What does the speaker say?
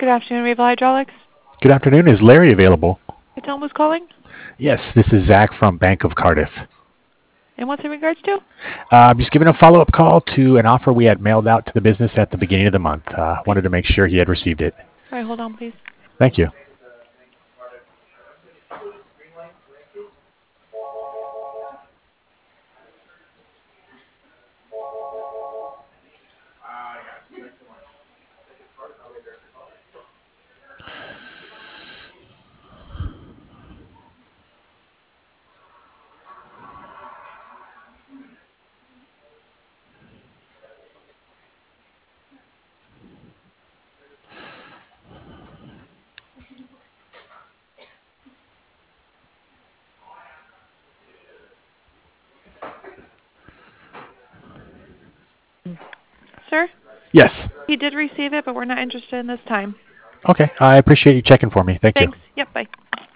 Good afternoon, Reval Hydraulics. Good afternoon. Is Larry available? Can you tell him who's calling? Yes, this is Zach from Bank of Cardiff. And what's in regards to? I'm just giving a follow-up call to an offer we had mailed out to the business at the beginning of the month. Okay. Wanted to make sure he had received it. All right, hold on, please. Thank you. Sir, Yes. he did receive it, but we're not interested in this time. Okay. I appreciate you checking for me. Thank you. Thanks. Yep, bye.